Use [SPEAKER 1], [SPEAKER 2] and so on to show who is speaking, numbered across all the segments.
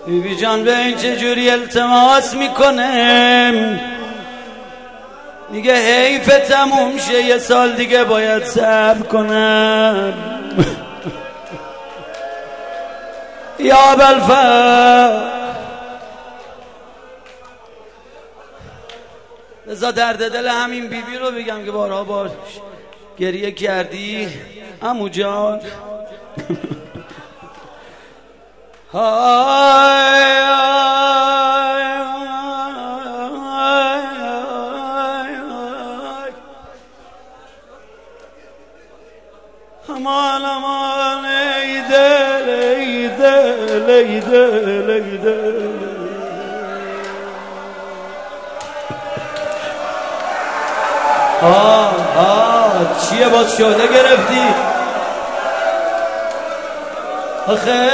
[SPEAKER 1] بیبی جان به این چجوری التماس میکنه، میگه حیف تموم شه، یه سال دیگه باید صبر کنم. یا بلفر بذار درد دل همین بیبی رو بگم که بارها باش گریه کردی عمو جان. امان امان ای دل ای دل ای دل ای دل. چیه باز شده گرفتی؟ آخه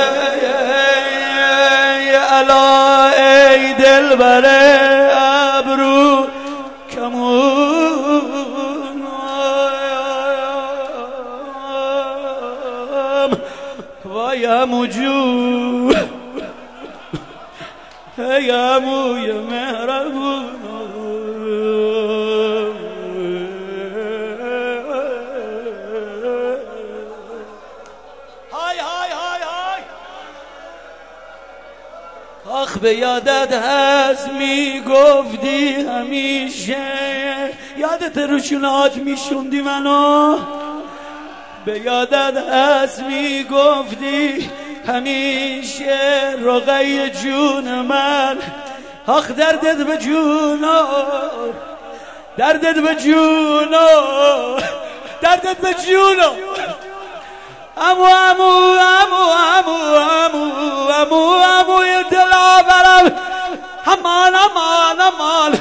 [SPEAKER 1] الا ای دل بره ابرو کمون وای عمو جون ای عموی مهربون. آخ به یادت هست میگفتی همیشه، یادت روشونات میشوندی منو، به یادت هست میگفتی همیشه رقی جون من. آخ دردت به جونو، دردت به جونو، دردت به جونو. امو امو امو امو امو امو امو دلا برم. امان امان امان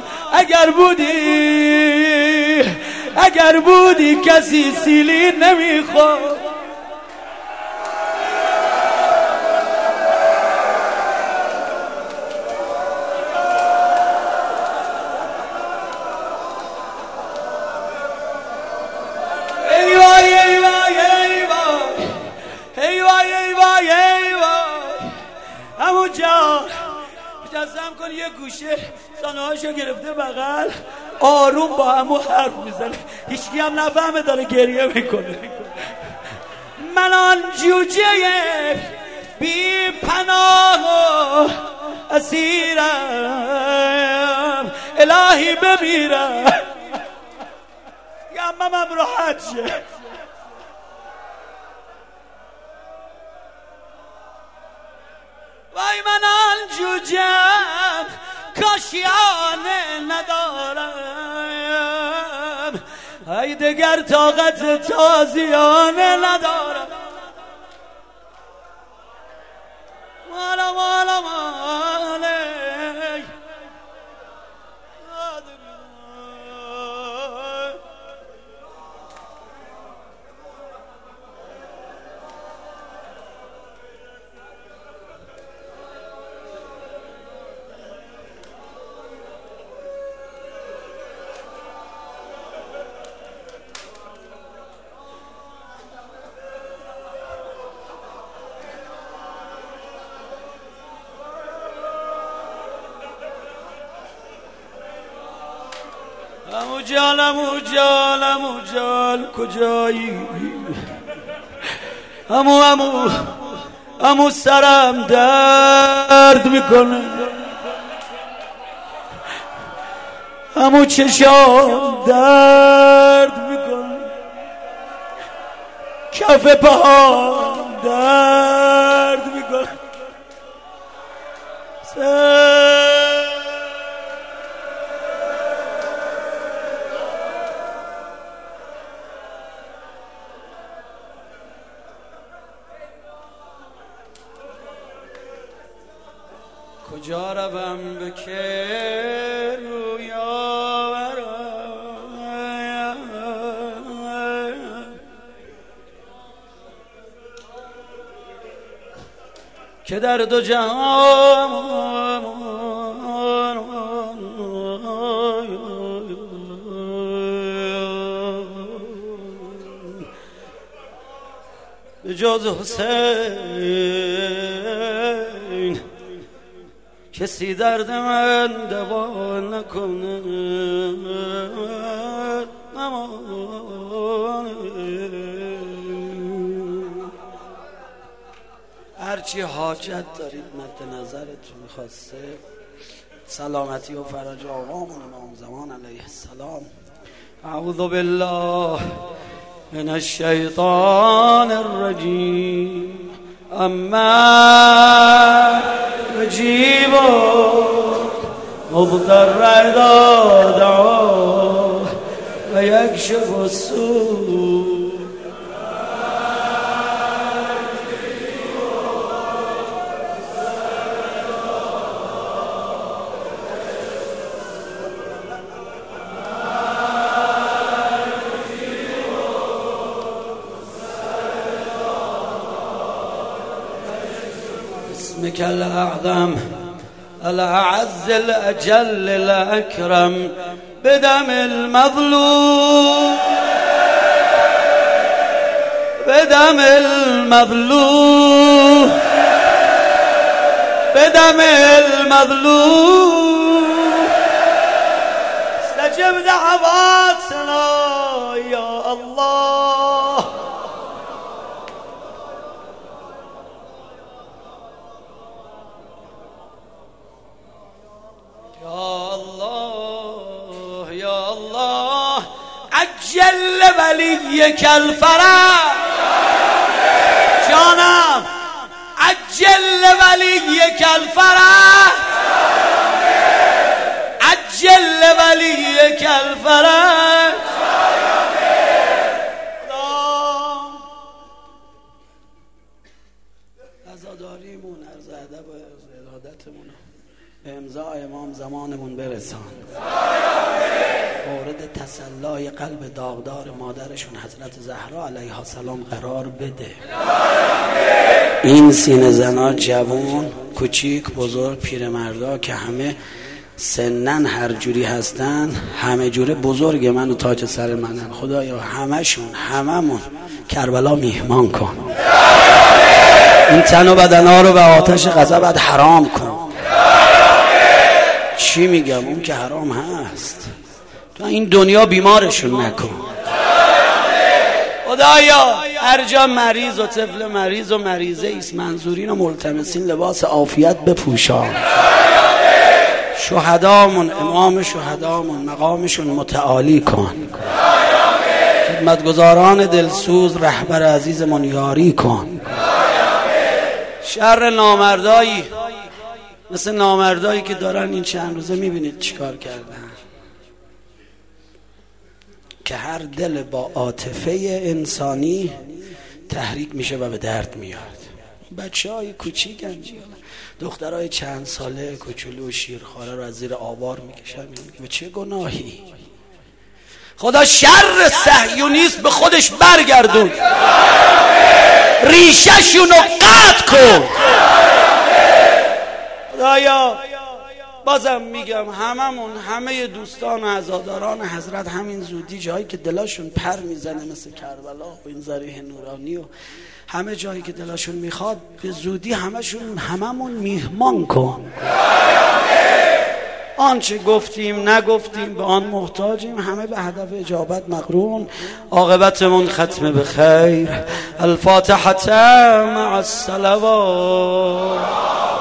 [SPEAKER 1] اگر بودی کسی سیلی نمیخواد. عمو جان مجسم کن یه گوشه سانه‌هاشو گرفته بغل، آروم با عمو حرف میزنه، هیچکی هم نفهمه داره گریه میکنه. من آن جوجه بی پناه و اسیرم، الهی بمیرم یا اممم راحت شه. وای من آن جوجم کاشیانه ندارم، ای دگر طاقت تازیانه ندارم. مالا مالا ماله عمو جان عمو جان عمو جان کجایی؟ عمو سرم درد میکنه، عمو چشام درد میکنه، کف پاهم درد میکنه. کجا روم به که رویا برم، که در دو جهان به جز حسین کسی درد من دوا نکنه هرچی حاجت دارید مد نظرتون خواسته سلامتی و فرج آقامون امام زمان علیه السلام. اعوذ بالله من الشیطان الرجیم اما يجيب مضطر إذا دعاه ويكشف السوء. اسمك الأعظم الأعز الأجل الأكرم بدم المظلوم بدم المظلوم بدم المظلوم استجب دعواتنا يا الله. يا الله عجل وليك الفرج جانم عجل وليك الفرج عجل وليك الفرج. عزاداریمون عرض ادب و ارادتمون به امضای امام زمانمون برسان. مورد تسلای قلب داغدار مادرشون حضرت زهرا علیها السلام قرار بده. این سینه زنا جوان کوچیک بزرگ پیرمردا که همه سنن هر جوری هستن همه جوره بزرگ من و تاج سر منن. خدایا هممون کربلا میهمان کن. این تن و بدنا رو به آتش غضبت حرام کن. چی میگم؟ اون که حرام هست تو این دنیا بیمارشون نکن. خدایا هر جا مریض و طفل مریض و مریضه ایست منظورین و ملتمسین لباس عافیت بپوشان. شهدامون امام شهدامون مقامشون متعالی کن. خدمتگزاران دلسوز رهبر عزیزمون یاری کن. شر نامردایی مثل نامردایی که دارن این چند روزه میبینید چیکار کردن که هر دل با عاطفه انسانی تحریک میشه و به درد میاد. بچه های کوچیکن دخترای چند ساله کوچولو و شیرخواره رو از زیر آوار میکشن. به چه گناهی؟ خدا شر صهیونیست به خودش برگردون. ریشه‌شون رو قطع کن. خدایا بازم میگم همه دوستان و عزاداران حضرت همین زودی جایی که دلاشون پر میزنه مثل کربلا و این ذریح نورانی و همه جایی که دلاشون میخواد به زودی هممون میهمان کن. آنچه گفتیم نگفتیم به آن محتاجیم. همه به هدف اجابت مقرون. عاقبتمون ختم به خیر. الفاتحه مع الصلوات.